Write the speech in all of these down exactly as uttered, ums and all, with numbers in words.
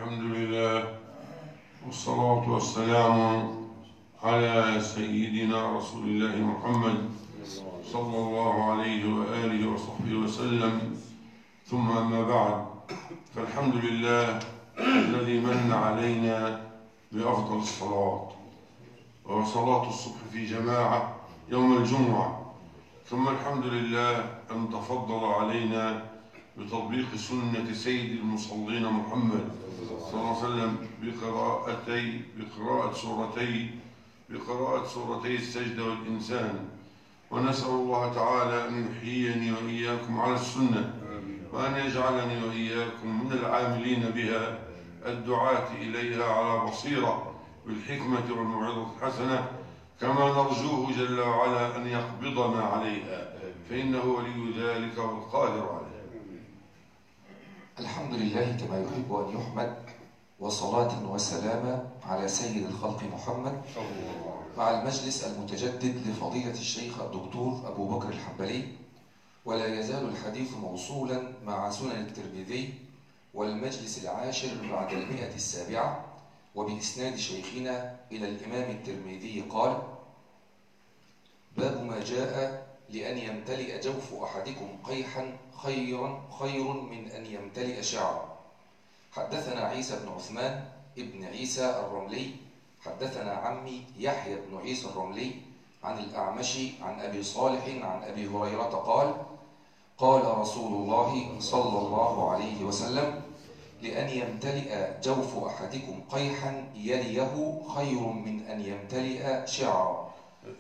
الحمد لله والصلاة والسلام على سيدنا رسول الله محمد صلى الله عليه وآله وصحبه وسلم، ثم أما بعد، فالحمد لله الذي من علينا بأفضل الصلاة، وهو صلاة الصبح في جماعة يوم الجمعة. ثم الحمد لله أن تفضل علينا بتطبيق سنة سيد المصلين محمد صلى الله عليه وسلم بقراءتي بقراءة سورتي بقراءة سورتي السجدة والإنسان. ونسأل الله تعالى أن يحييني وإياكم على السنة، وأن يجعلني وإياكم من العاملين بها الدعاة إليها على بصيرة بالحكمة والموعظة الحسنة، كما نرجوه جل وعلا أن يقبضنا عليها، فإنه ولي ذلك والقادر عليه. الحمد لله كما يحب أن يحمد، وصلاة وسلام على سيد الخلق محمد، مع المجلس المتجدد لفضيلة الشيخ الدكتور أبو بكر الحنبلي. ولا يزال الحديث موصولا مع سنن الترمذي والمجلس العاشر بعد المئة السابعة، وبإسناد شيخنا إلى الإمام الترمذي قال: باب ما جاء لأن يمتلئ جوف أحدكم قيحا خيرا خير من أن يمتلئ شعرا. حدثنا عيسى بن عثمان ابن عيسى الرملي حدثنا عمي يحيى بن عيسى الرملي عن الأعمش عن أبي صالح عن أبي هريرة قال: قال رسول الله صلى الله عليه وسلم: لأن يمتلئ جوف أحدكم قيحا يليه خير من أن يمتلئ شعرا.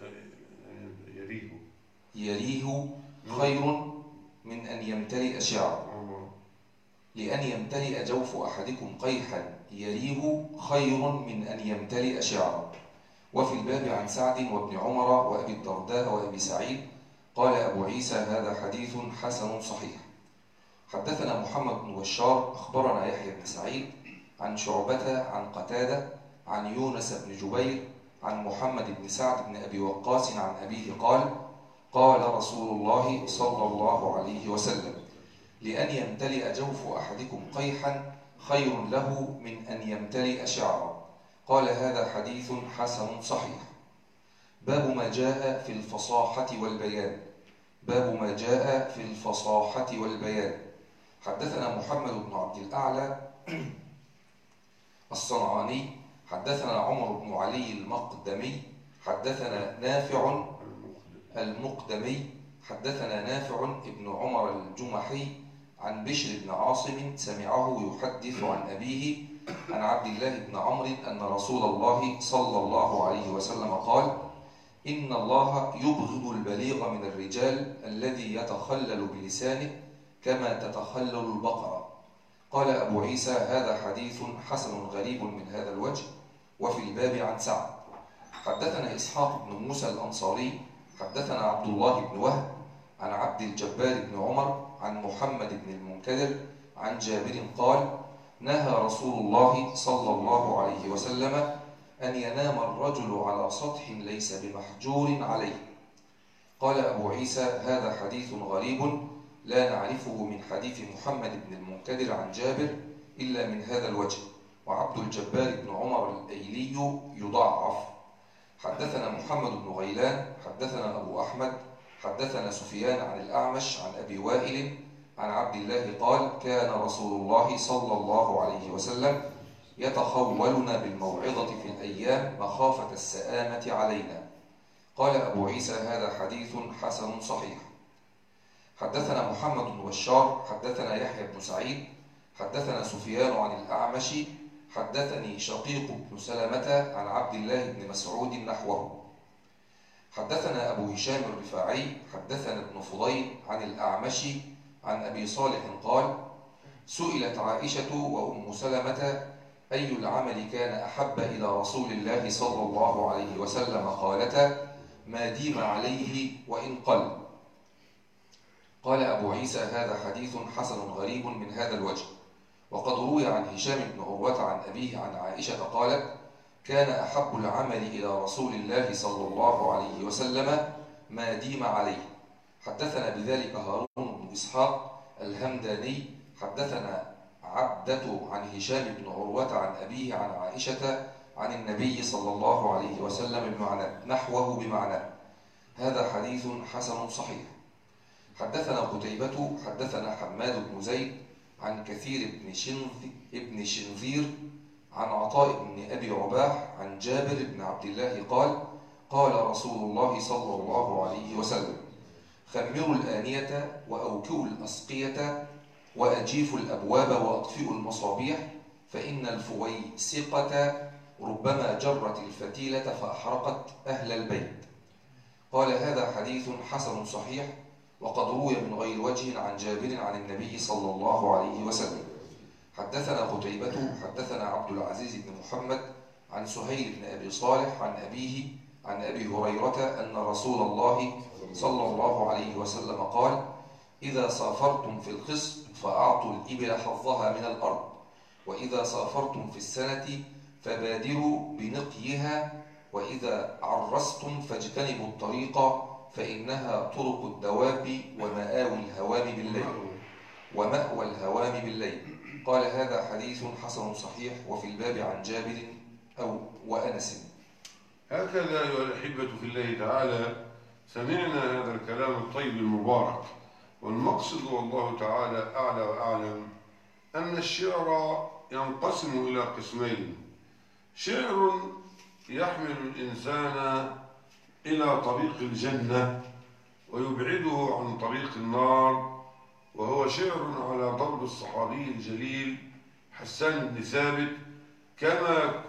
يليه خير من أن يمتلئ شعرا. لأن يمتلئ جوف أحدكم قيحا يليه خير من أن يمتلئ شعرا. وفي الباب عن سعد وابن عمر وأبي الدرداء وأبي سعيد. قال أبو عيسى: هذا حديث حسن صحيح. حدثنا محمد بن بشار أخبرنا يحيى بن سعيد عن شعبة عن قتادة عن يونس بن جبير عن محمد بن سعد بن أبي وقاص عن أبيه قال: قال رسول الله صلى الله عليه وسلم: لأن يمتلئ جوف أحدكم قيحا خير له من أن يمتلئ شعرا. قال: هذا حديث حسن صحيح. باب ما جاء في الفصاحة والبيان. باب ما جاء في الفصاحة والبيان. حدثنا محمد بن عبد الأعلى الصنعاني حدثنا عمر بن علي المقدمي حدثنا نافع المقدمي حدثنا نافع ابن عمر الجمحي عن بشر بن عاصم سمعه يحدث عن أبيه عن عبد الله بن عمرو أن رسول الله صلى الله عليه وسلم قال: إن الله يبغض البليغ من الرجال الذي يتخلل بلسانه كما تتخلل البقرة. قال أبو عيسى: هذا حديث حسن غريب من هذا الوجه. وفي الباب عن سعد. حدثنا إسحاق بن موسى الأنصاري حدثنا عبد الله بن وهب عن عبد الجبار بن عمر عن محمد بن المنكدر عن جابر قال: نهى رسول الله صلى الله عليه وسلم أن ينام الرجل على سطح ليس بمحجور عليه. قال أبو عيسى: هذا حديث غريب لا نعرفه من حديث محمد بن المنكدر عن جابر إلا من هذا الوجه، وعبد الجبار بن عمر الأيلي يضعف. حدثنا محمد بن غيلان حدثنا أبو أحمد حدثنا سفيان عن الأعمش عن أبي وائل عن عبد الله قال: كان رسول الله صلى الله عليه وسلم يتخولنا بالموعظة في الأيام مخافة السآمة علينا. قال أبو عيسى: هذا حديث حسن صحيح. حدثنا محمد بن بشار حدثنا يحيى بن سعيد حدثنا سفيان عن الأعمش حدثني شقيق بن سلمة عن عبد الله بن مسعود نحوه. حدثنا أبو هشام الرفاعي حدثنا ابن فضيل عن الأعمش عن أبي صالح قال: سئلت عائشة وأم سلمة أي العمل كان أحب إلى رسول الله صلى الله عليه وسلم؟ قالتا: ما ديم عليه وإن قل. قال أبو عيسى: هذا حديث حسن غريب من هذا الوجه. وقد روي عن هشام بن عروة عن أبيه عن عائشة قالت: كان أحب العمل إلى رسول الله صلى الله عليه وسلم ما ديم عليه. حدثنا بذلك هارون بن إسحاق الهمداني حدثنا عبدة عن هشام بن عروة عن أبيه عن عائشة عن النبي صلى الله عليه وسلم بمعنى نحوه بمعنى. هذا حديث حسن صحيح. حدثنا قتيبة حدثنا حماد بن زيد عن كثير بن ابن شنذير عن عطاء بن أبي رباح عن جابر بن عبد الله قال قال رسول الله صلى الله عليه وسلم خمروا الآنية وأوكئوا الأسقية وأجيفوا الأبواب وأطفئوا المصابيح فإن الفويسقة ربما جرت الفتيلة فأحرقت أهل البيت. قال هذا حديث حسن صحيح وقد روي من غير وجه عن جابر عن النبي صلى الله عليه وسلم. حدثنا قتيبة حدثنا عبد العزيز بن محمد عن سهيل بن أبي صالح عن أبيه عن أبي هريرة أن رسول الله صلى الله عليه وسلم قال إذا سافرتم في الخصب فأعطوا الإبل حظها من الأرض، وإذا سافرتم في السنة فبادروا بنقيها، وإذا عرستم فاجتنبوا الطريق فإنها طرق الدواب ومآوي الهوام بالليل ومأوى الهوام بالليل. قال هذا حديث حسن صحيح. وفي الباب عن جابر أو وأنس. هكذا أيها الأحبة في الله تعالى سمعنا هذا الكلام الطيب المبارك، والمقصد والله تعالى أعلى وأعلم أن الشعر ينقسم إلى قسمين: شعر يحمل الإنسان إلى طريق الجنة ويبعده عن طريق النار، وهو شعر على ضرب الصحابي الجليل حسان بن ثابت كما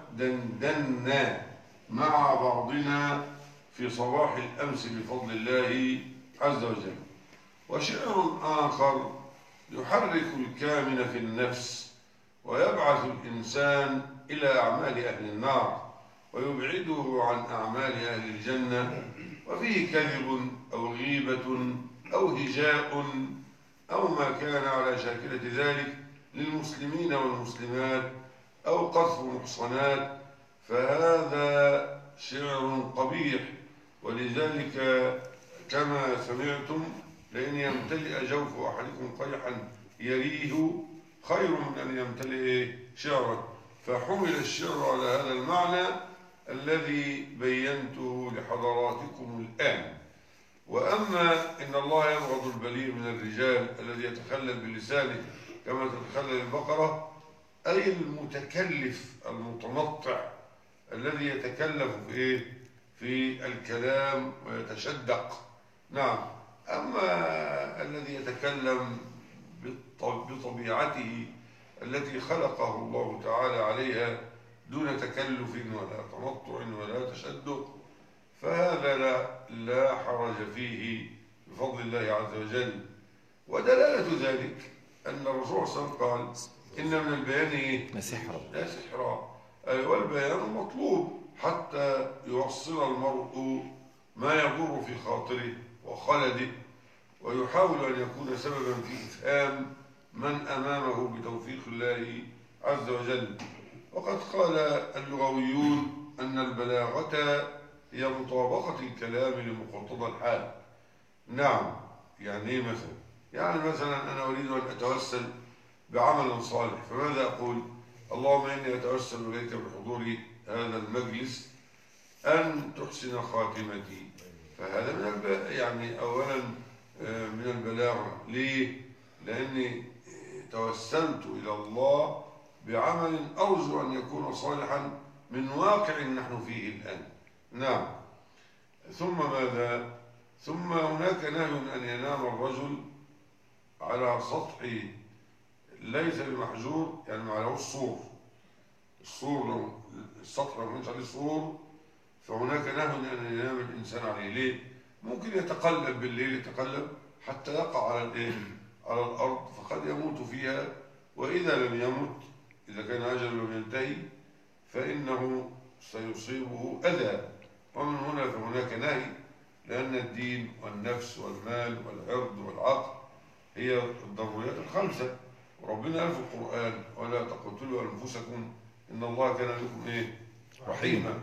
دندنا مع بعضنا في صباح الأمس بفضل الله عز وجل. وشعر آخر يحرك الكامن في النفس ويبعث الإنسان إلى أعمال أهل النار ويبعده عن أعمال أهل الجنة، وفيه كذب أو غيبة أو هجاء أو ما كان على شاكلة ذلك للمسلمين والمسلمات أو قذف محصنات، فهذا شعر قبيح. ولذلك كما سمعتم لأن يمتلئ جوف أحدكم قيحا يريه خير من أن يمتلئ شعرا، فحمل الشعر على هذا المعنى الذي بينته لحضراتكم الآن. وأما إن الله يبغض البليغ من الرجال الذي يتخلل بلسانه كما تتخلل البقرة، أي المتكلف المتنطع الذي يتكلف في إيه؟ في الكلام ويتشدق. نعم. أما الذي يتكلم بطبيعته التي خلقه الله تعالى عليها دون تكلف ولا تنطع ولا تشدق، فهذا لا, لا حرج فيه بفضل الله عز وجل. ودلالة ذلك أن الرسول صلى الله عليه وسلم قال إن من البيان لا سحرا لا سحرا، أي والبيان مطلوب حتى يوصل المرء ما يضر في خاطره وخلده، ويحاول أن يكون سببا في إفهام من أمامه بتوفيق الله عز وجل. وقد قال اللغويون أن البلاغة هي مطابقة الكلام لمقتضى الحال. نعم. يعني ايه مثلا؟ يعني مثلا أنا أريد أن أتوسل بعمل صالح، فماذا أقول؟ اللهم إني أتوسل إليك بحضور هذا المجلس أن تحسن خاتمتي. فهذا من الب... يعني أولا من البلاغة. ليه؟ لأني توسلت إلى الله بعمل أرجو أن يكون صالحا من واقع نحن فيه الآن. نعم. ثم ماذا؟ ثم هناك نهي أن ينام الرجل على سطح ليس بمحجور، يعني ما عليه السور. السور لو السطح لو كانش عليه سور فهناك نهي أن ينام الإنسان عليه. ليه؟ ممكن يتقلب بالليل، يتقلب حتى يقع على الايه؟ على الأرض، فقد يموت فيها. وإذا لم يمت، إذا كان أجله لم ينتهي، فإنه سيصيبه أذى. ومن هنا فهناك نهي، لأن الدين والنفس والمال والعرض والعقل هي الضروريات الخمسة، وربنا قال في القرآن ولا تقتلوا أنفسكم إن الله كان بكم إيه؟ رحيما.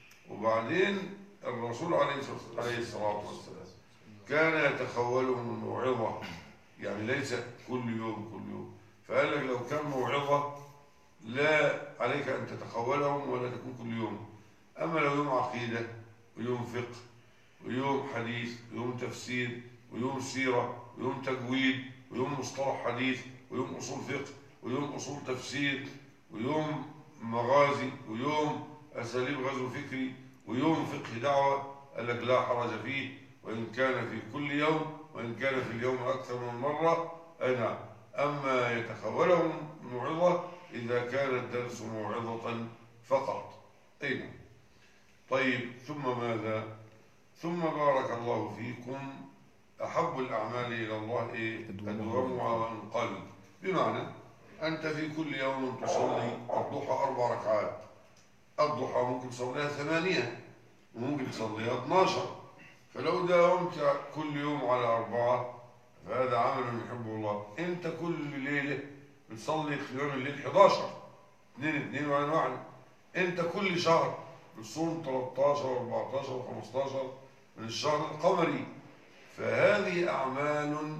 وبعدين الرسول عليه الصلاة والسلام كان يتخولهم الموعظة، يعني ليس كل يوم كل يوم، فقال لك لو كان موعظة لا عليك أن تتخولهم ولا تكون كل يوم. أما لو يوم عقيدة ويوم فقه ويوم حديث ويوم تفسير ويوم سيرة ويوم تجويد ويوم مصطلح حديث ويوم أصول فقه ويوم أصول تفسير ويوم مغازي ويوم أساليب غزو فكري ويوم فقه دعوة، قال لك لا حرج فيه وإن كان في كل يوم وإن كان في اليوم أكثر من مرة. أي نعم. أما يتخولهم موعظة إذا كان الدرس موعظة فقط. أي نعم. طيب، ثم ماذا؟ ثم بارك الله فيكم أحب الأعمال إلى الله إيه؟ أدومها وإن قل. بمعنى أنت في كل يوم تصلي الضحى أربع ركعات. الضحى ممكن تصليها ثمانية وممكن تصليها اثناشر، فلو داومت كل يوم على أربعة فهذا عمل يحبه الله. أنت كل ليلة بتصلي قيام الليل حداشر، اثنين اثنين وعين واحد. أنت كل شهر بتصوم ثلاثة عشر وأربعة عشر وخمسة عشر من الشهر القمري. فهذه أعمال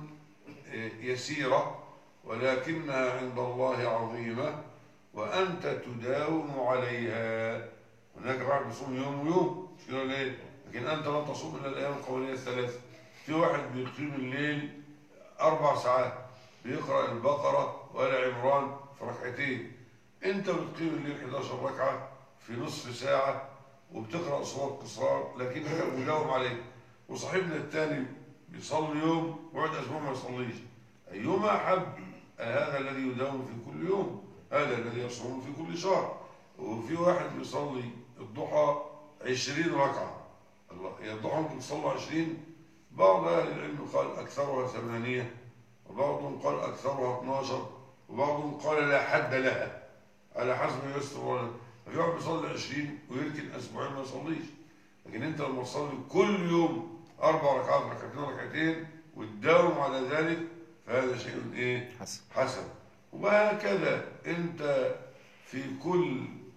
يسيرة ولكنها عند الله عظيمة وأنت تداوم عليها. هناك واحد بيصوم يوم ويوم مش كده ليه؟ لكن أنت لا تصوم إلا الأيام القمرية الثلاثة. في واحد بيقيم الليل أربع ساعات بيقرأ البقرة وآل عمران في ركعتين. أنت بتقيم الليل حداشر ركعة في نصف ساعة وبتقرأ صور قصار لكنك مداوم عليه. وصاحبنا الثاني بيصلي يوم ويقعد أسبوع ما يصليش. أيما أحب؟ هذا الذي يداوم في كل يوم، هذا الذي يصوم في كل شهر. وفي واحد بيصلي الضحى عشرين ركعة. الله، يا الضحى ممكن تصلي عشرين؟ بعض أهل العلم قال أكثرها ثمانية وبعضهم قال أكثرها اثناشر وبعضهم قال لا حد لها على حسب يسر ولا. في واحد بيصلي عشرين ويركن أسبوعين ما يصليش. لكن أنت لما تصلي كل يوم أربع ركعات ركعتين ركعتين وتداوم على ذلك فهذا شيء إيه؟ حسن. حسن. وهكذا أنت في كل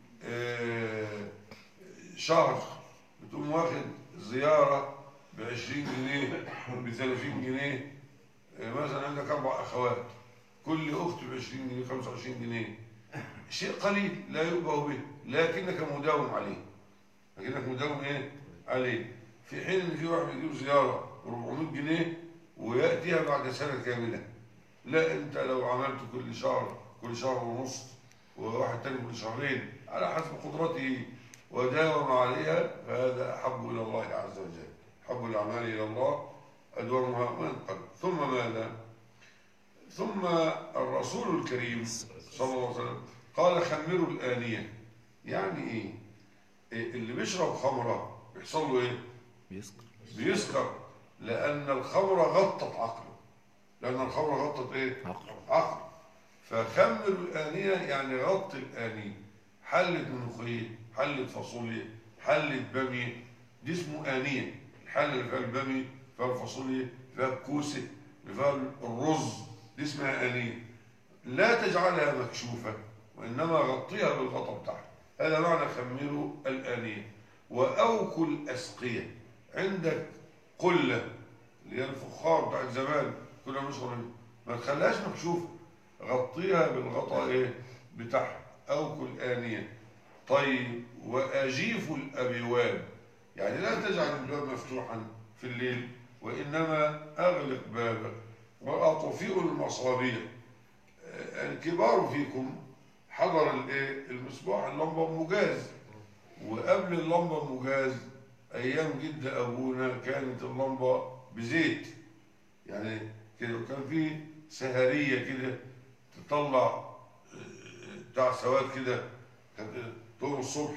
آه شهر بتقوم واخد زيارة بعشرين جنيه بثلاثين جنيه. آه مثلا عندك أربع أخوات كل أخت بعشرين جنيه خمسة وعشرين جنيه. شيء قليل لا يؤبه به لكنك مداوم عليه. لكنك مداوم إيه؟ عليه. في حين إن في واحد بيجيب زيارة أربعمائة جنيه ويأتيها بعد سنة كاملة. لا، أنت لو عملت كل شهر كل شهر ونص وواحد تاني كل شهرين على حسب قدرته وداوم عليها فهذا أحب إلى الله عز وجل. أحب الأعمال إلى الله أدومها وإن قل. ثم ماذا؟ ثم الرسول الكريم صلى الله عليه وسلم قال خمروا الآنية. يعني إيه؟ اللي بيشرب خمرة بيحصل له إيه؟ بيسكر. بيسكر لأن الخمرة غطت عقله. لأن الخمرة غطت إيه؟ عقل. عقل. فخمر الآنية يعني غط الآنية. حلة ملوخية، حلة فاصوليا، حلة بامية، دي اسمه آنية. الحلة اللي فيها البامية فيها الفاصوليا فيها الكوسة فيها الرز دي اسمها آنية. لا تجعلها مكشوفة وإنما غطيها بالغطاء بتاعها. هذا معنى خمروا الآنية. وأوكوا الأسقية. عندك قلة اللي هي الفخار بتاعت زمان كنا بنشرب، ما تخليهاش مكشوفة، غطيها بالغطاء ايه بتاعها. أوكوا الآنية. طيب، وأجيفوا الأبواب. يعني لا تجعل الباب مفتوحا في الليل وإنما أغلق بابك. وأطفئوا المصابيح. الكبار فيكم حضر الايه المصباح اللمبه المجاز. وقبل اللمبه المجاز ايام جد ابونا كانت اللمبه بزيت يعني كده، وكان في سهريه كده تطلع بتاع سواد كده تقوم الصبح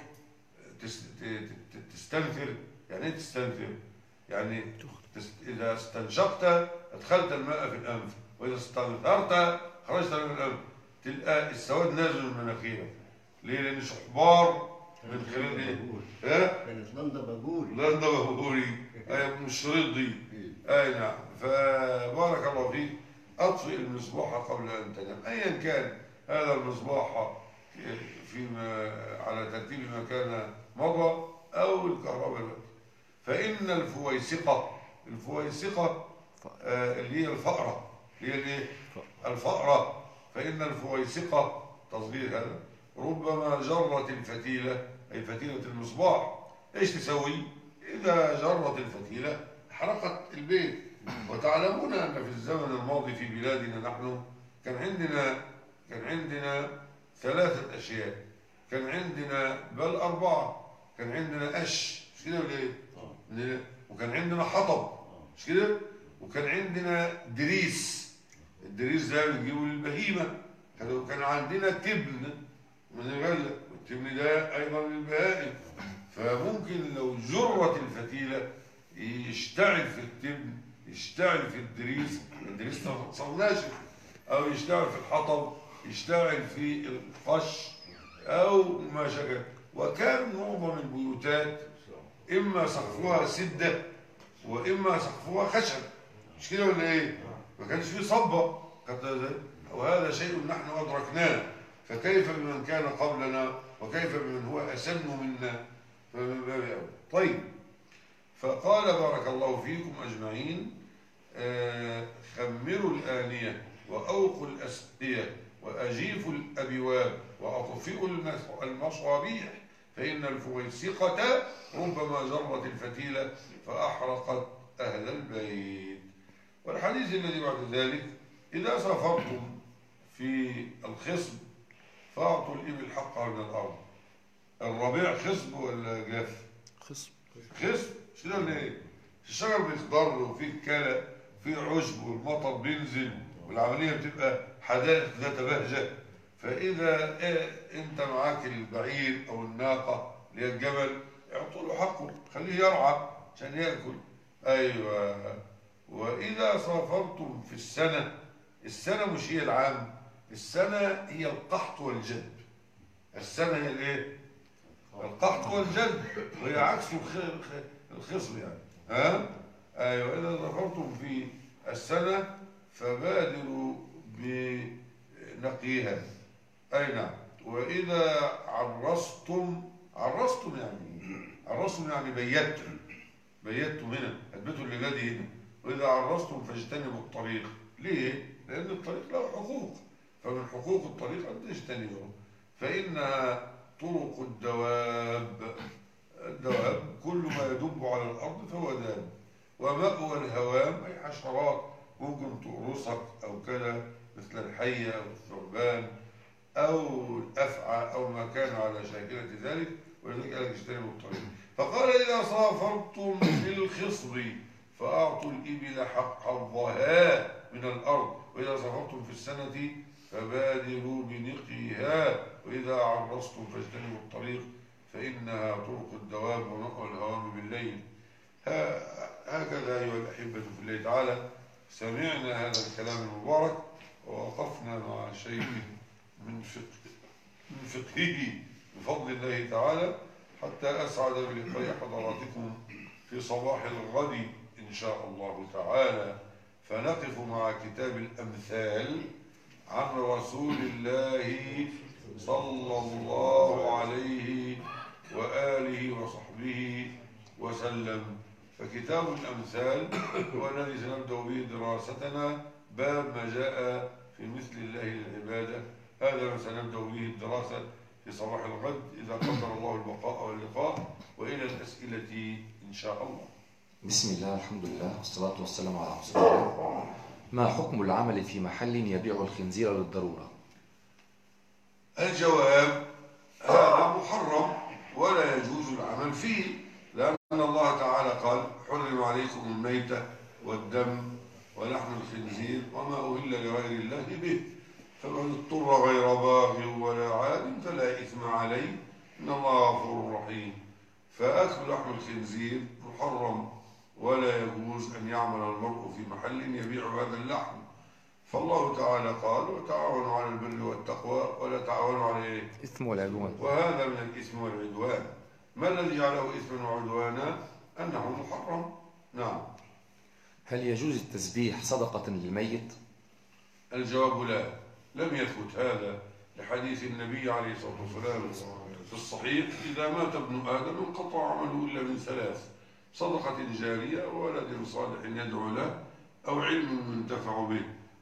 تستنثر. يعني ايه تستنثر؟ يعني اذا استنشقت ادخلت الماء في الانف واذا استنثرت خرجت من الانف. تلقى السواد نازل من مناخيرك. ليه؟ لان شحبار من خلال ايه؟ ها؟ كانت لندا باجوري. لندا باجوري. اي من الشريط دي. اي نعم. فبارك الله فيك. اطفئ المصباح قبل ان تنام. ايا كان هذا المصباح فيما على ترتيب ما كان مضى او الكهرباء. فان الفويسقه الفويسقه آه اللي هي الفأرة، هي الايه؟ الفأرة. فإن الفويسقة تصغير هذا ربما جرت الفتيلة، أي فتيلة المصباح، إيش تسوي؟ إذا جرت الفتيلة حرقت البيت. وتعلمون أن في الزمن الماضي في بلادنا نحن كان عندنا كان عندنا ثلاثة أشياء، كان عندنا بل أربعة، كان عندنا قش، مش كده ولا إيه؟ وكان عندنا حطب، مش كده؟ وكان عندنا دريس، الدريس ده بنجيبه للبهيمة، وكان عندنا تبن من الغلة، والتبن ده أيضا للبهائم. فممكن لو جرت الفتيلة يشتعل في التبن، يشتعل في الدريس، الدريس صار ناشف، أو يشتعل في الحطب، يشتعل في القش أو ما شكل. وكان معظم البيوتات إما سقفها سدة وإما سقفها خشب، مش كده ولا إيه؟ ما كانش فيه صبة، وهذا شيء نحن أدركناه، فكيف بمن كان قبلنا وكيف بمن هو أسن منا؟ فمن باب أولى. طيب، فقال بارك الله فيكم أجمعين: آه خمروا الآنية وأوقوا الأسقية وأجيفوا الأبواب وأطفئوا المصابيح، فإن الفويسقة ربما جرت الفتيلة فأحرقت أهل البيت. والحديث الذي بعد ذلك: إذا سافرتم في الخصب فأعطوا الإبل حقها من الأرض. الربيع خصب ولا جاف؟ خصب. خصب، شنو ولا ايه؟ الشجر بيخضر وفيه كلى، فيه عشب، والمطر بينزل، والعمليه بتبقى حدائق ذات بهجه. فاذا إيه انت معاك البعير او الناقه اللي هي الجمل، اعطوا له حقه، خليه يرعى عشان ياكل. ايوه. واذا سافرتم في السنه، السنه مش هي العام، السنه هي القحط والجد. السنه هي الايه؟ القحط والجد، وهي عكس الخصب يعني. ها؟ ايوه. اذا سافرتم في السنه فبادروا بنقيها. اي نعم. واذا عرستم، عرستم يعني عرستم يعني بيتم، بيتم هنا، هتبتوا الليله دي هنا. واذا عرستم فاجتنبوا الطريق. ليه؟ لان الطريق له حقوق، فمن حقوق الطريق ان تجتنبه، فانها طرق الدواب. الدواب كل ما يدب على الأرض فهو داب. ومأوى الهوام أي حشرات ممكن تقرصك أو كذا، مثل الحية أو الثعبان أو الأفعى أو ما كان على شاكلة ذلك، ولذلك قال اجتنبوا الطريق. فقال: إذا سافرتم في الخصب فأعطوا الإبل حق حظها من الأرض، وإذا سافرتم في السنة فبادروا بنقيها، وإذا عرستم فاجتنبوا الطريق فإنها طرق الدواب ومأوى الهوام بالليل. هكذا أيها الأحبة في الله تعالى سمعنا هذا الكلام المبارك، ووقفنا مع شيء من فقه من فقهه بفضل الله تعالى، حتى أسعد بلقاء حضراتكم في صباح الغد إن شاء الله تعالى. فنقف مع كتاب الأمثال عن رسول الله صلى الله عليه وآله وصحبه وسلم. فكتاب الأمثال هو الذي سنبدأ به دراستنا، باب ما جاء في مثل الله للعبادة. هذا ما سنبدأ به الدراسة في صباح الغد إذا قدر الله البقاء واللقاء، وإلى الأسئلة إن شاء الله. بسم الله، الحمد لله، والصلاة والسلام على رسول الله. ما حكم العمل في محل يبيع الخنزير للضرورة؟ الجواب: هذا محرم ولا يجوز العمل فيه، لأن الله تعالى قال: حرم عليكم الميتة والدم ولحم الخنزير وما أهل لغير الله به، فمن اضطر غير باغ ولا عاد فلا إثم عليه إن الله غفور رحيم. فأكل لحم الخنزير محرم، ولا يجوز أن يعمل المرء في محل يبيع هذا اللحم. فالله تعالى قال: وتعاونوا على البر والتقوى ولا تعاونوا على ايه؟ إثم والعدوان. وهذا من الإثم والعدوان. ما الذي جعله إثما وعدوانا؟ أنه محرم. نعم. هل يجوز التسبيح صدقة للميت؟ الجواب: لا، لم يثبت هذا لحديث النبي عليه الصلاة والسلام في الصحيح: إذا مات ابن آدم انقطع عمله إلا من ثلاث: صدقة جارية، وولد صالح يدعو له، أو علم ينتفع به.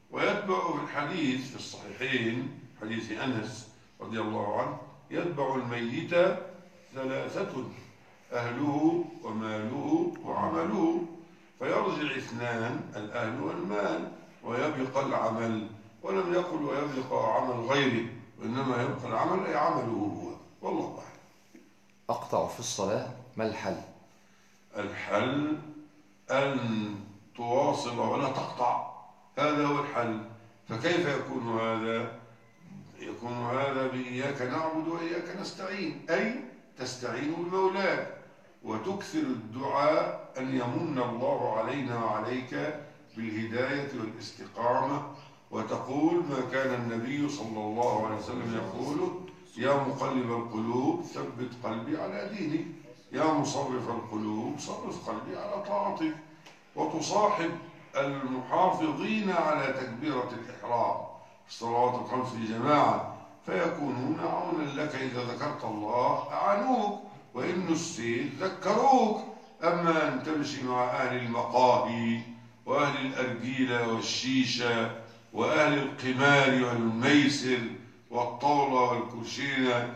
ويتبع في الحديث في الصحيحين حديث أنس رضي الله عنه: يتبع الميت ثلاثة: أهله وماله وعمله، فيرجع اثنان: الأهل والمال، ويبقى العمل. ولم يقل ويبقى عمل غيره، وإنما يبقى العمل أي عمله هو. والله أعلم. أقطع في الصلاة، ما الحل؟ الحل أن تواصل ولا تقطع، هذا هو الحل. فكيف يكون هذا؟ يكون هذا بإياك نعبد وإياك نستعين، أي تستعين بمولاك وتكثر الدعاء أن يمن الله علينا وعليك بالهداية والاستقامة، وتقول ما كان النبي صلى الله عليه وسلم يقول: يا مقلب القلوب ثبت قلبي على دينك، يا مصرف القلوب صرف قلبي على طاعتك. وتصاحب المحافظين على تكبيرة الإحرام في الصلوات الخمس في جماعة، فيكونون عونا لك. إذا ذكرت الله أعانوك، وإن نسيت ذكروك. أما أن تمشي مع أهل المقاهي وأهل الأرجيلة والشيشة وأهل القمار والميسر والطاولة والكوشينة،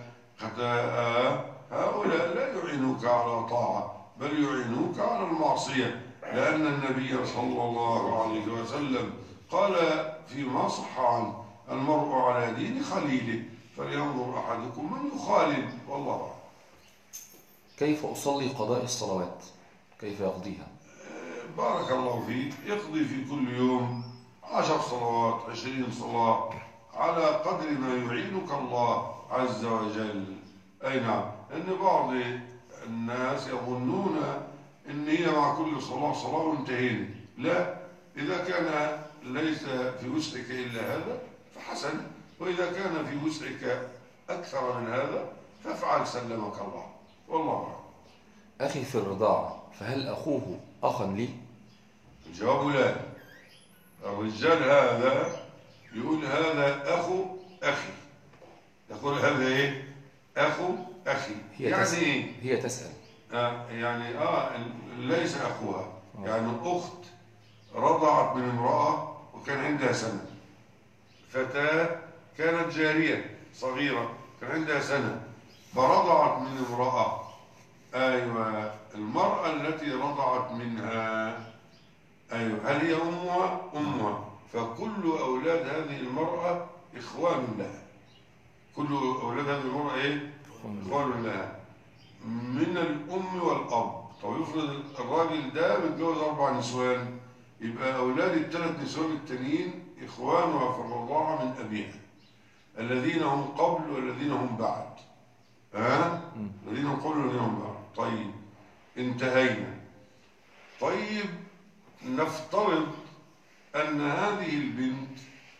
هؤلاء لا يعينوك على طاعة، بل يعينوك على المعصية، لأن النبي صلى الله عليه وسلم قال فيما صح عنه: المرء على دين خليله، فلينظر أحدكم من يخالل. والله أعلم. كيف أصلي قضاء الصلوات؟ كيف يقضيها؟ بارك الله فيك. يقضي في كل يوم عشر صلوات، عشرين صلاة، على قدر ما يعينك الله عز وجل. أي نعم. لأن بعض الناس يظنون إن هي مع كل صلاة صلاة وانتهينا. لا، إذا كان ليس في وسعك إلا هذا فحسن، وإذا كان في وسعك أكثر من هذا فافعل سلمك الله. والله أعلم. أخي في الرضاعة، فهل أخوه أخا لي؟ الجواب لا. الرجال هذا يقول هذا أخو أخي، يقول هذا إيه؟ أخو أخي. هي يعني تسأل. إيه؟ هي تسأل. آه يعني آه ليس أخوها، يعني أخت رضعت من امرأة وكان عندها سنة، فتاة كانت جارية صغيرة كان عندها سنة، فرضعت من امرأة. أيوة، المرأة التي رضعت منها، أيوة، هل هي أمها؟ أمها. فكل أولاد هذه المرأة إخوان لها. كل أولاد هذه المرأة إيه؟ إخوان لها من الأم والأب. طب يفرض الراجل ده متجوز أربع نسوان، يبقى أولاد الثلاث نسوان التانيين إخوانها في الرضاعة من أبيها، الذين هم قبل والذين هم بعد. ها؟ الذين هم قبل والذين هم بعد. طيب، انتهينا. طيب، نفترض أن هذه البنت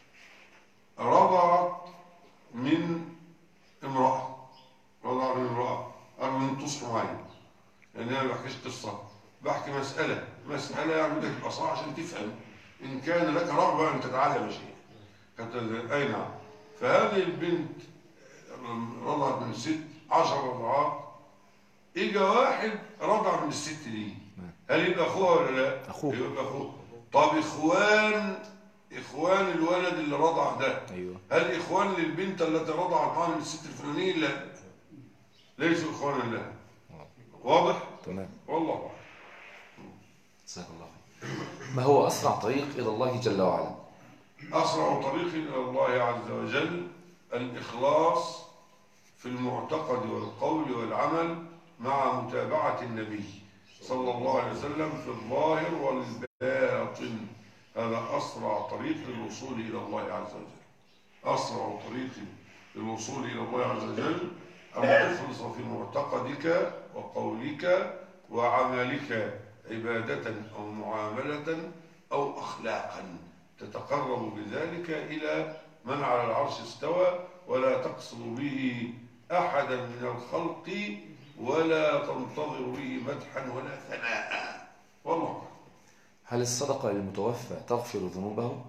رضعت من امرأة، رضعت من امرأة، أنا من تصحوا معي، لأن أنا ما بحكيش قصة، بحكي مسألة مسألة يعني بدك تبقى صح عشان تفهم إن كان لك رغبة أن تتعلم شيء. أي نعم. فهذه البنت رضعت من ست عشر رضعات، إجا واحد رضع من الست دي، هل يبقى أخوها ولا لا؟ أخوه. يبقى أخوه. طب إخوان إخوان الولد اللي رضع ده، أيوة. هل إخوان للبنت التي رضعت معها من الست الفلانية؟ لا، ليسوا إخوانا لها. واضح؟ تمام. والله واضح. جزاك الله خير. ما هو أسرع طريق إلى الله جل وعلا؟ أسرع طريق إلى الله عز وجل الإخلاص في المعتقد والقول والعمل مع متابعة النبي صلى الله عليه وسلم في الظاهر والباطن. هذا أسرع طريق للوصول إلى الله عز وجل. أسرع طريق للوصول إلى الله عز وجل أن تخلص في معتقدك وقولك وعملك عبادة أو معاملة أو أخلاقا، تتقرب بذلك إلى من على العرش استوى، ولا تقصد به أحدا من الخلق ولا تنتظر به مدحا ولا ثناء. والله. هل الصدقة للمتوفى تغفر ذنوبه؟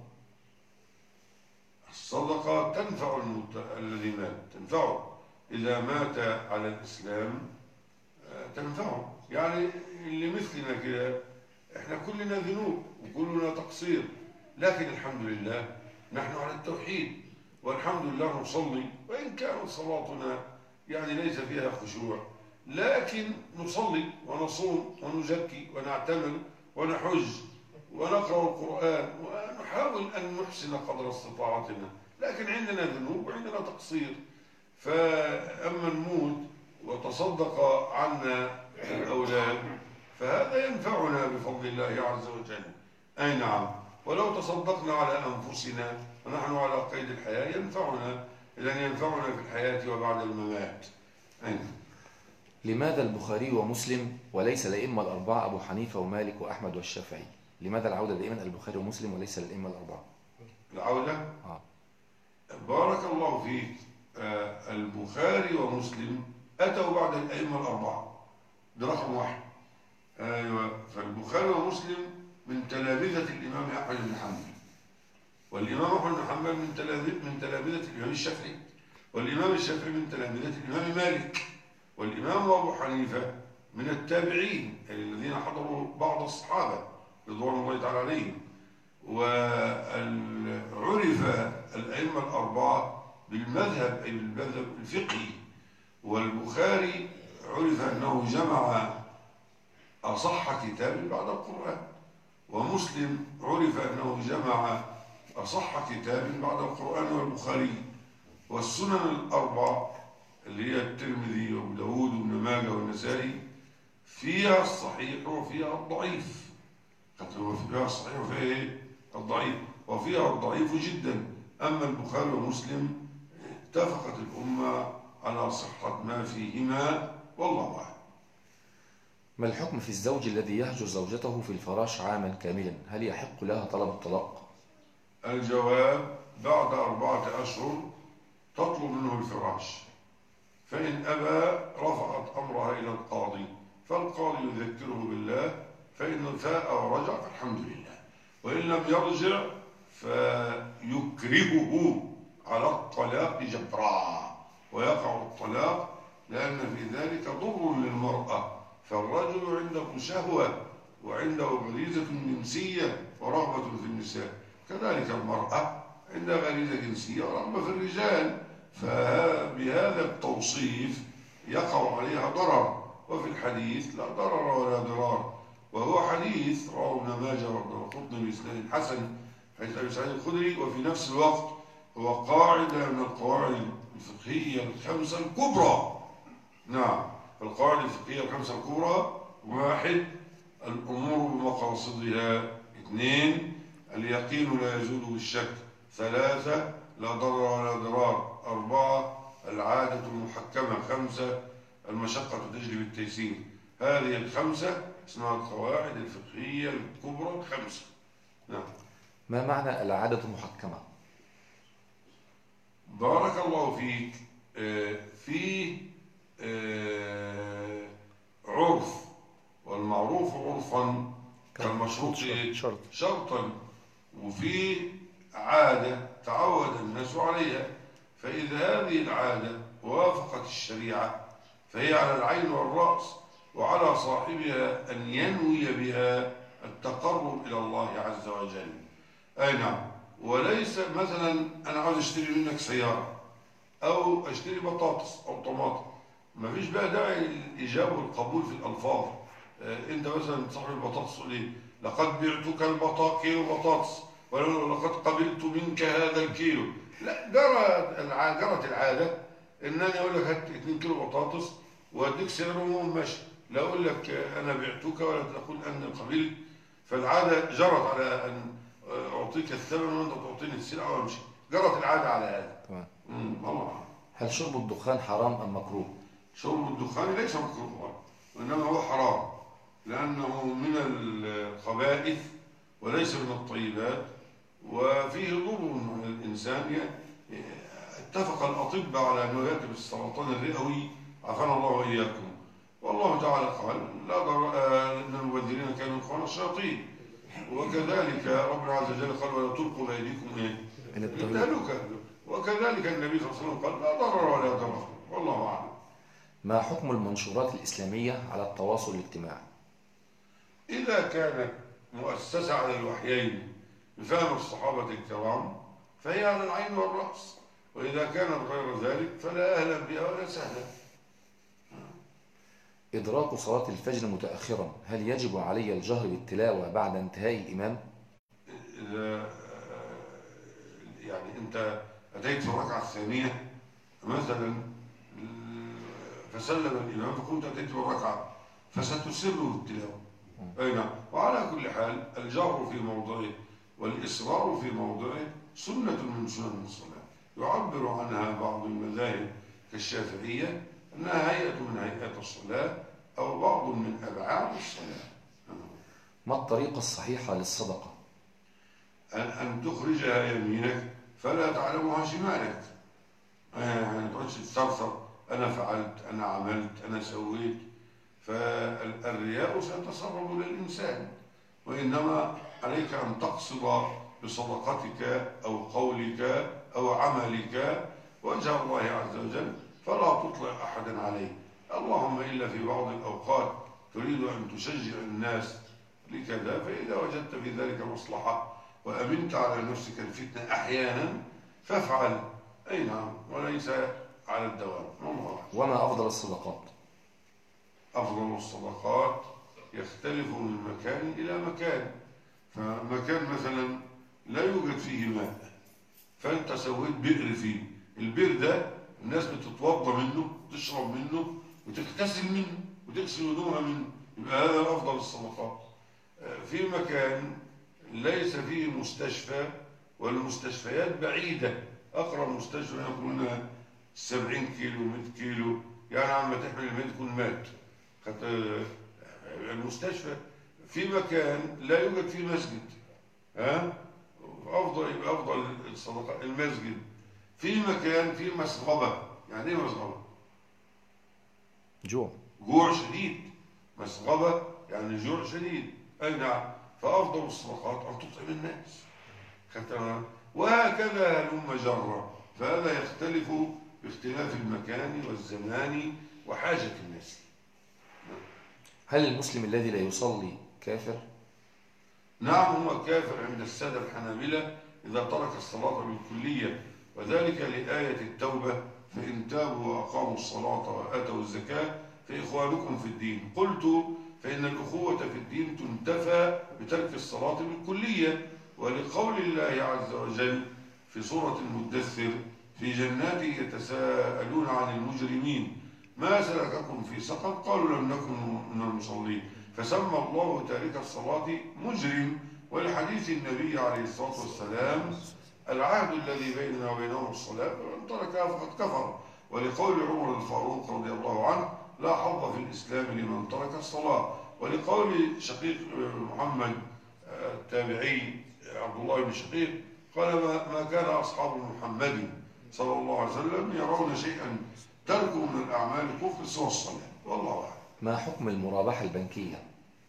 الصدقة تنفع المت... الذي مات، تنفعه إذا مات على الإسلام، تنفعه. يعني اللي مثلنا كده، احنا كلنا ذنوب وكلنا تقصير، لكن الحمد لله نحن على التوحيد، والحمد لله نصلي، وإن كانت صلاتنا يعني ليس فيها خشوع، لكن نصلي ونصوم ونزكي ونعتمر ونحج ونقرأ القرآن ونحاول أن نحسن قدر استطاعتنا، لكن عندنا ذنوب وعندنا تقصير. فأما نموت وتصدق عنا الأولاد فهذا ينفعنا بفضل الله عز وجل. أي نعم، ولو تصدقنا على أنفسنا ونحن على قيد الحياة ينفعنا، إذن ينفعنا في الحياة وبعد الممات. أي نعم. لماذا البخاري ومسلم وليس الأئمة الأربعة أبو حنيفة ومالك وأحمد والشافعي؟ لماذا العودة دائما البخاري ومسلم وليس الأئمة الأربعة؟ العودة؟ آه. بارك الله فيك. آه البخاري ومسلم أتوا بعد الأئمة الأربعة، ده رقم واحد. أيوة، فالبخاري ومسلم من تلامذة الإمام أحمد بن حنبل، والإمام أحمد بن حنبل من تلامذة من تلامذة الإمام الشافعي، والإمام الشافعي من تلامذة الإمام مالك، والإمام أبو حنيفة من التابعين الذين حضروا بعض الصحابة رضوان الله تعالى عليهم. وعرف الأئمة الأربعة بالمذهب، أي بالمذهب الفقهي. والبخاري عرف أنه جمع أصح كتاب بعد القرآن، ومسلم عرف أنه جمع أصح كتاب بعد القرآن والبخاري. والسنن الأربع اللي هي الترمذي وابو داود وابن ماجه والنسائي فيها الصحيح وفيها الضعيف، فيها الصحيح وفيها الضعيف، وفيها الضعيف جدا. أما البخاري ومسلم اتفقت الأمة على صحة ما فيهما، والله أعلم. ما الحكم في الزوج الذي يهجر زوجته في الفراش عاما كاملا؟ هل يحق لها طلب الطلاق؟ الجواب: بعد أربعة أشهر تطلب منه الفراش، فإن أبى رفعت أمرها إلى القاضي، فالقاضي يذكره بالله، فإن فاء ورجع فالحمد لله، وإن لم يرجع فيكرهه على الطلاق جبرا، ويقع الطلاق، لأن في ذلك ضر للمرأة. فالرجل عنده شهوة وعنده غريزة جنسية ورغبة في النساء، كذلك المرأة عندها غريزة جنسية ورغبة في الرجال، فبهذا التوصيف يقع عليها ضرر. وفي الحديث: لا ضرر ولا ضرار، وهو حديث رواه ابن ماجه والدارقطني بإسناد حسن حديث أبي سعيد الخدري. وفي نفس الوقت هو قاعدة من القواعد الفقهية الخمسة الكبرى. نعم، القواعد الفقهية الخمسة الكبرى: واحد، الأمور بمقاصدها. اثنين، اليقين لا يزول بالشك. ثلاثة، لا ضرر ولا ضرار. أربعة، العادة المحكمة. خمسة، المشقة تجلب التيسير. هذه الخمسة اسمها القواعد الفقهية الكبرى الخمسة. نعم. ما معنى العادة المحكمة؟ بارك الله فيك. آه في آه عرف، والمعروف عرفا كالمشروط شرط. شرطا، وفي عادة تعود الناس عليها، فإذا هذه العادة وافقت الشريعة فهي على العين والرأس، وعلى صاحبها أن ينوي بها التقرب إلى الله عز وجل. أي نعم. وليس مثلا أنا عاوز أشتري منك سيارة أو أشتري بطاطس أو طماطم، ما فيش بقى داعي الإجابة والقبول في الألفاظ. آه أنت مثلا صاحب البطاطس تقول إيه؟ لقد بعتك البطاطس كيلو بطاطس، ولو لقد قبلت منك هذا الكيلو. لا، جرت جرت العادة ان انا اقول لك هات اتنين كيلو بطاطس واديك سعرهم وماشي، لا اقول لك انا بعتك ولا تقول انا قبلت. فالعادة جرت على ان اعطيك الثمن وانت تعطيني السلعة وامشي، جرت العادة على هذا. تمام. الله. هل شرب الدخان حرام ام مكروه؟ شرب الدخان ليس مكروها، وانما هو حرام، لانه من الخبائث وليس من الطيبات، وفيه ضر على الإنسان. اتفق الأطباء على أنه يرتب السرطان الرئوي، عافانا الله وإياكم. والله تعالى قال: لا ضر إن المبذرين كانوا إخوان الشياطين. وكذلك ربنا عز وجل قال: ولا تلقوا بأيديكم إيه؟ إلى التهلكة. وكذلك النبي صلى الله عليه وسلم قال: لا ضرر ولا ضرر. والله أعلم. ما حكم المنشورات الإسلامية على التواصل الاجتماعي؟ إذا كانت مؤسسة على الوحيين بفهم الصحابة الكرام فهي على العين والرأس، وإذا كانت غير ذلك فلا أهلا بها ولا سهلا. إدراك صلاة الفجر متأخرا، هل يجب علي الجهر بالتلاوة بعد انتهاء الإمام؟ إذا يعني أنت أتيت في الركعة الثانية مثلا فسلم الإمام فكنت أتيت في الركعة فستسر بالتلاوة. أي نعم. وعلى كل حال الجهر في موضعه والإصرار في موضعه سنة من سنن الصلاة، يعبر عنها بعض المذاهب كالشافعية أنها هيئة من هيئات الصلاة أو بعض من أبعاد الصلاة. ما الطريقة الصحيحة للصدقة؟ أن, أن تخرجها يمينك فلا تعلمها شمالك، يعني تقعدش تسترسل أنا فعلت أنا عملت أنا سويت، فالرياء سيتسرب للإنسان، وإنما عليك أن تقصد بصدقتك أو قولك أو عملك وجه الله عز وجل، فلا تطلع أحدا عليه، اللهم إلا في بعض الأوقات تريد أن تشجع الناس لكذا، فإذا وجدت في ذلك مصلحة وأمنت على نفسك الفتنة أحيانا فافعل. أي نعم، وليس على الدوام. وما أفضل الصدقات؟ أفضل الصدقات يختلف من مكان إلى مكان، فمكان مثلا لا يوجد فيه ماء فأنت سويت بئر فيه، البئر ده الناس بتتوضى منه تشرب منه وتغتسل منه وتغسل هدومها منه، يبقى هذا أفضل الصدقات. في مكان ليس فيه مستشفى والمستشفيات بعيدة، أقرب مستشفى يقولون سبعين كيلو مئة كيلو، يعني عم تحمل الميت يكون مات. المستشفى في مكان لا يوجد فيه مسجد، ها أفضل يبقى أفضل الصدقة المسجد. في مكان فيه مسغبة، يعني إيه مسغبة؟ جوع جوع شديد، مسغبة يعني جوع شديد. أي نعم، فأفضل الصدقات أن تطعم الناس، وهكذا هلم جرا، فهذا يختلف باختلاف المكان والزمان وحاجة الناس. هل المسلم الذي لا يصلي كافر؟ نعم، هو كافر عند السادة الحنابلة إذا ترك الصلاة بالكلية، وذلك لآية التوبة فإن تابوا وأقاموا الصلاة وآتوا الزكاة فإخوانكم في الدين. قلت فإن الأخوة في الدين تنتفى بترك الصلاة بالكلية، ولقول الله عز وجل في سورة المدثر في جنات يتساءلون عن المجرمين ما سلككم في سقر قالوا لم نكن من المصلين، فسمى الله تارك الصلاة مجرم، ولحديث النبي عليه الصلاة والسلام العهد الذي بيننا وبينهم الصلاة ومن تركها فقد كفر، ولقول عمر الفاروق رضي الله عنه لا حظ في الإسلام لمن ترك الصلاة، ولقول شقيق محمد التابعي عبد الله بن شقيق قال ما كان أصحاب محمد صلى الله عليه وسلم يرون شيئا تركوا من الأعمال كفر سوى الصلاة، والله أعلم. ما حكم المرابحة البنكية؟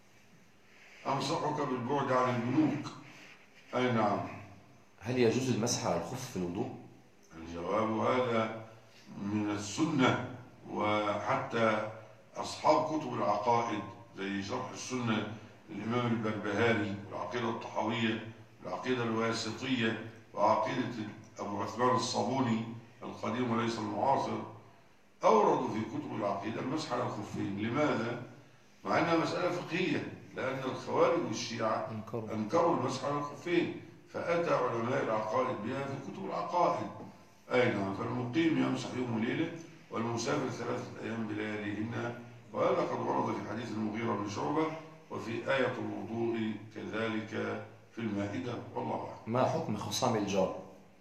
أنصحك بالبعد عن البنوك. أي نعم. هل يجوز المسح على الخف في الوضوء؟ الجواب هذا من السنة، وحتى أصحاب كتب العقائد زي شرح السنة للإمام البربهاري والعقيدة الطحاوية والعقيدة الواسطية وعقيدة أبو عثمان الصابوني القديم وليس المعاصر أوردوا في كتب العقيدة المسح على الخفين. لماذا؟ مع أنها مسألة فقهية، لأن الخوارج والشيعة أنكروا المسح على الخفين، فأتى علماء العقائد بها في كتب العقائد. أين؟ فالمقيم يمسح يوم وليلة والمسافر ثلاثة أيام بلياليهن، وهذا قد ورد في حديث المغيرة بن شعبة وفي آية الوضوء كذلك في المائدة، والله أعلم. ما حكم خصام الجار؟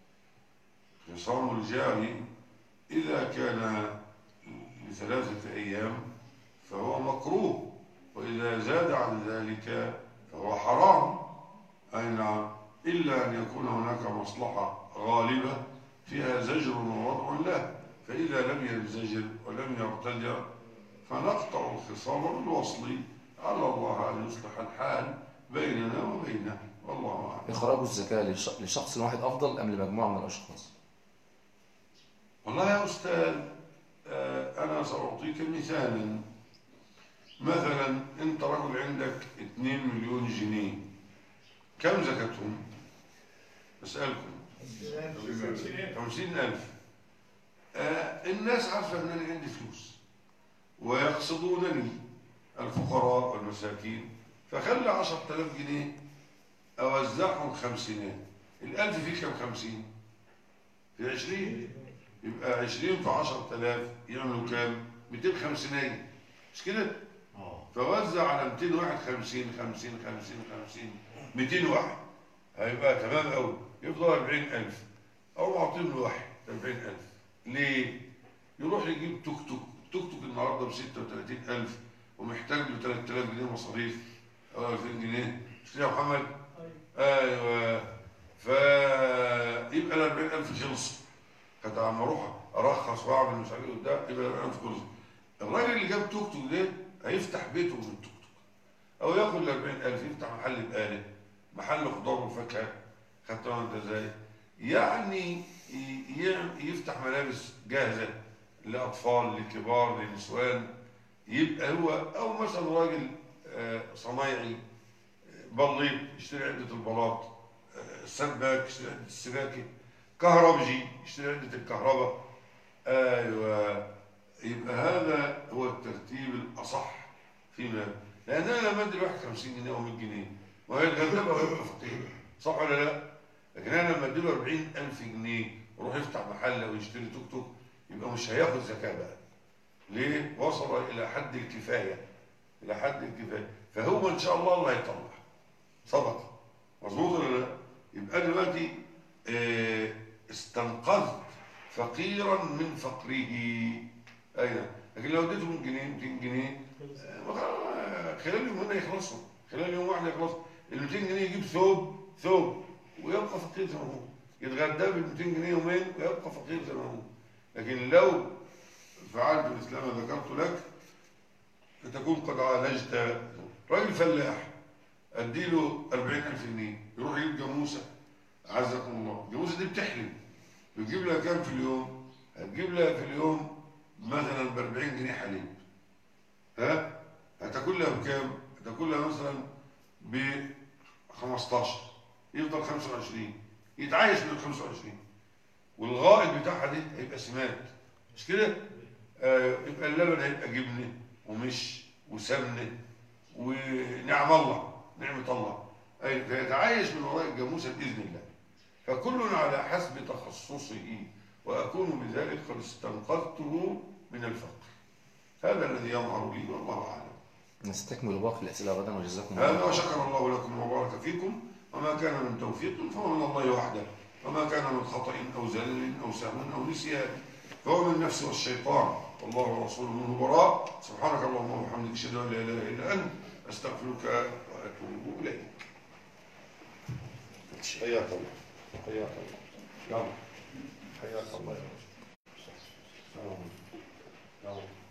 خصام الجار إذا كان لثلاثة أيام فهو مكروه، وإذا زاد عن ذلك فهو حرام. أي نعم، إلا أن يكون هناك مصلحة غالبة فيها زجر ووضع له، فإذا لم ينزجر ولم يرتدع فنقطع الخصام بالوصل، على الله أن يصلح الحال بيننا وبينه، والله أعلم. إخراج الزكاة لشخص واحد أفضل أم لمجموعة من الأشخاص؟ والله يا أستاذ، أنا سأعطيك مثالا. مثلا أنت رجل عندك اثنين مليون جنيه، كم زكاتهم؟ أسألكم خمسين ألف. آه الناس عارفة أن أنا عندي فلوس ويقصدونني الفقراء والمساكين، فخلي عشرة آلاف جنيه أوزعهم خمسينات. الألف فيه كم خمسين؟ في عشرين، يبقى عشرين في عشرة آلاف يعملوا كام؟ مئتين خمسينية، مش كده؟ فوزع على مئتين واحد خمسين خمسين خمسين خمسين مئتين واحد، هيبقى تمام قوي، يفضل أربعين ألف أو أعطيهم لواحد أربعين ألف. ليه؟ يروح يجيب توك توك، توك توك النهارده ب ستة وثلاثين ألف ومحتاج له ثلاثة آلاف جنيه مصاريف أو ألفين جنيه، مش كده يا محمد؟ أيوه. فيبقى ال أربعين ألف خلص. كنت عم أروح أرخص وأعمل مش عارف إيه وبتاع، يبقى ال أربعين ألف خلص. الراجل اللي جاب توك توك ده هيفتح بيته من التوك توك، أو ياخد ال أربعين ألف يفتح محل بقالة، محل خضار وفاكهة. خدت بالك أنت إزاي؟ يعني يفتح ملابس جاهزة لأطفال لكبار لنسوان، يبقى هو أو مثلا راجل صنايعي بليط يشتري عدة البلاط، سباك يشتري عدة السباكة، كهربجي يشتري عدة الكهرباء. أيوه، يبقى هذا هو الترتيب الأصح فيما، لأن أنا لما أدي الواحد خمسين جنيه أو مئة جنيه وهي الغلبة ويبقى فقير، صح ولا لا؟ لكن أنا لما أدي له أربعين ألف جنيه ويروح يفتح محل أو يشتري توك توك، يبقى مش هياخد زكاة بقى. ليه؟ وصل إلى حد الكفاية، إلى حد الكفاية، فهو إن شاء الله الله هيطلع صدقة. مظبوط ولا لا؟ يبقى دلوقتي اه استنقذت فقيرا من فقره. أين؟ لكن لو اديته مئة جنيه مئتين جنيه اه خلال يومين هيخلصوا، خلال يوم واحد يخلصوا. ال مئتين جنيه يجيب ثوب ثوب ويبقى فقير زي ما هو، يتغدى بال مئتين جنيه يومين ويبقى فقير زي ما هو. لكن لو فعلت الإسلام ذكرت لك فتكون قد عالجت. راجل فلاح اديله أربعين ألف جنيه يروح يجيب جاموسه، عزكم الله، الجاموسه دي بتحلم، بتجيب لها كام في اليوم؟ هتجيب لها في اليوم مثلا ب أربعين جنيه حليب. ها؟ هتاكل لها بكام؟ هتاكل لها مثلا ب خمستاشر، يفضل خمسة وعشرين، يتعايش من خمسة وعشرين، والغائط بتاعها دي هيبقى سماد، مش كده؟ آه يبقى اللبن هيبقى جبنه ومش وسمنه ونعم الله، نعمه الله، أي فيتعايش من وراء الجاموسه باذن الله. فكل على حسب تخصصه، واكون بذلك قد استنقذته من الفقر. هذا الذي يظهر لي والله اعلم. نستكمل باقي الاسئله غدا وجزاكم الله. هذا وشكر الله لكم وبارك فيكم، وما كان من توفيق فهو من الله وحده، وما كان من خطأ او زلل او سهو او نسيان فهو من النفس والشيطان، والله ورسوله منه براء. سبحانك اللهم وبحمدك اشهد ان لا اله الا انت استغفرك واتوب اليك. حياك الله، حياك الله، يلا حياك الله يا رب.